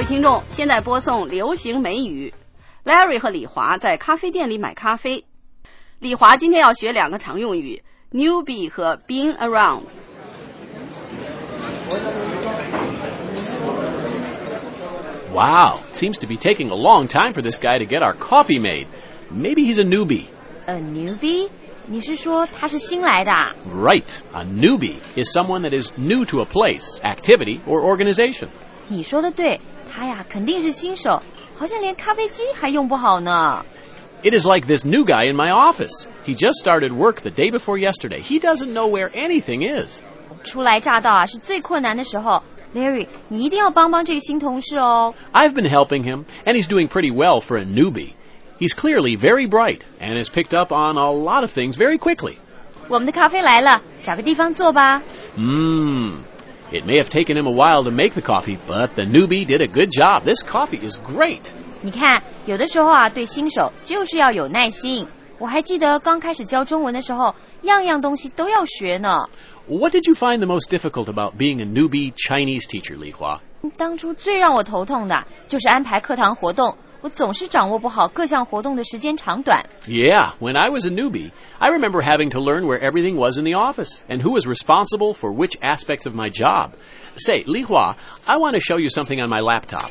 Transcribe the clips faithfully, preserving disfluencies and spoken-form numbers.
位听众，现在播送流行美语。Larry 和李华在咖啡店里买咖啡。李华今天要学两个常用语 newbie 和 being around。 Wow, seems to be taking a long time for this guy to get our coffee made. Maybe he's a newbie. A newbie? 你是说他是新来的啊？ Right, a newbie is someone that is new to a place, activity, or organization. 你说的对，他呀肯定是新手，好像连咖啡机还用不好呢。 It is like this new guy in my office. He just started work the day before yesterday. He doesn't know where anything is. 初来乍到啊，是最困难的时候。Larry, 你一定要帮帮这个新同事哦。 I've been helping him, and he's doing pretty well for a newbie. He's clearly very bright and has picked up on a lot of things very quickly. 我们的咖啡来了，找个地方坐吧。 Mmm. It may have taken him a while to make the coffee, but the newbie did a good job. This coffee is great. 你看，有的时候啊，对新手就是要有耐心。我还记得刚开始教中文的时候，样样东西都要学呢。 What did you find the most difficult about being a newbie Chinese teacher, Li Hua? 当初最让我头痛的就是安排课堂活动，我总是掌握不好各项活动的时间长短。 Yeah, when I was a newbie, I remember having to learn where everything was in the office and who was responsible for which aspects of my job. Say, Li Hua, I want to show you something on my laptop.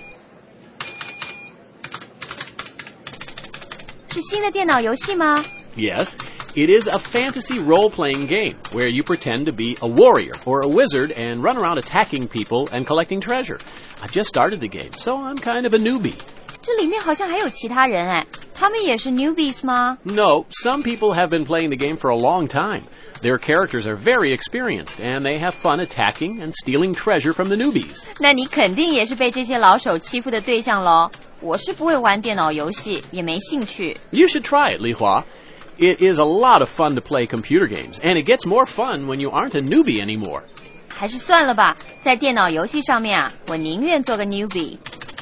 是新的电脑游戏吗？ Yes, it is a fantasy role-playing game where you pretend to be a warrior or a wizard and run around attacking people and collecting treasure. I've just started the game, so I'm kind of a newbie. 这里面好像还有其他人哎，他们也是 newbies 吗？ No, some people have been playing the game for a long time. Their characters are very experienced, and they have fun attacking and stealing treasure from the newbies. 那你肯定也是被这些老手欺负的对象咯。我是不会玩电脑游戏，也没兴趣。 You should try it, Li Hua. It is a lot of fun to play computer games, and it gets more fun when you aren't a newbie anymore. 还是算了吧，在电脑游戏上面啊，我宁愿做个 newbie。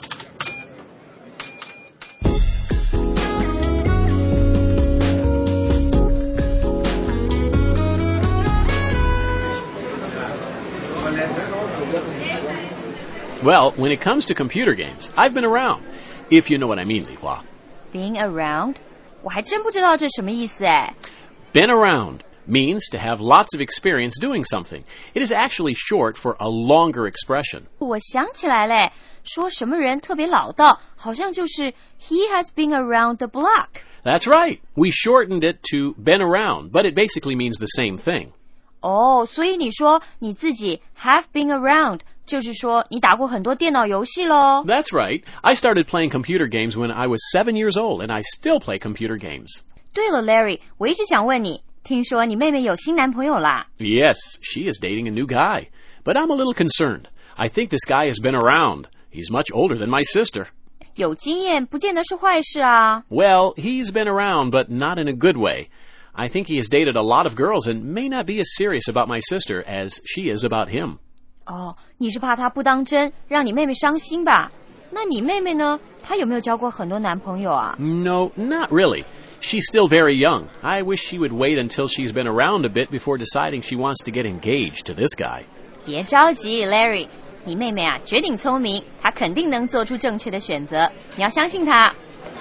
Well, when it comes to computer games, I've been around, if you know what I mean, Li Hua. Being around? 我还真不知道这什么意思哎。 Been around means to have lots of experience doing something. It is actually short for a longer expression. 我想起来嘞，说什么人特别老道，好像就是 he has been around the block. That's right. We shortened it to been around, but it basically means the same thing. 哦，所以你说你自己 have been around，就是说你打过很多电脑游戏咯。 That's right. I started playing computer games when I was seven years old, and I still play computer games. 对了 Larry， 我一直想问你，听说你妹妹有新男朋友啦？ Yes, she is dating a new guy. But I'm a little concerned. I think this guy has been around. He's much older than my sister. 有经验不见得是坏事啊。 Well, he's been around, but not in a good way. I think he has dated a lot of girls and may not be as serious about my sister as she is about him. 哦，你是怕他不当真，让你妹妹伤心吧？那你妹妹呢？她有没有交过很多男朋友啊？ No, not really. She's still very young. I wish she would wait until she's been around a bit before deciding she wants to get engaged to this guy. 别着急 Larry， 你妹妹啊绝顶聪明，她肯定能做出正确的选择，你要相信她。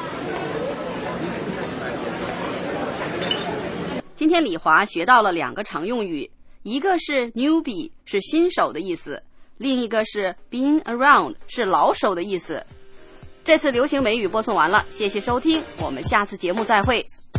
今天李华学到了两个常用语，一个是 newbie 是新手的意思，另一个是 being around 是老手的意思。这次流行美语播送完了，谢谢收听，我们下次节目再会。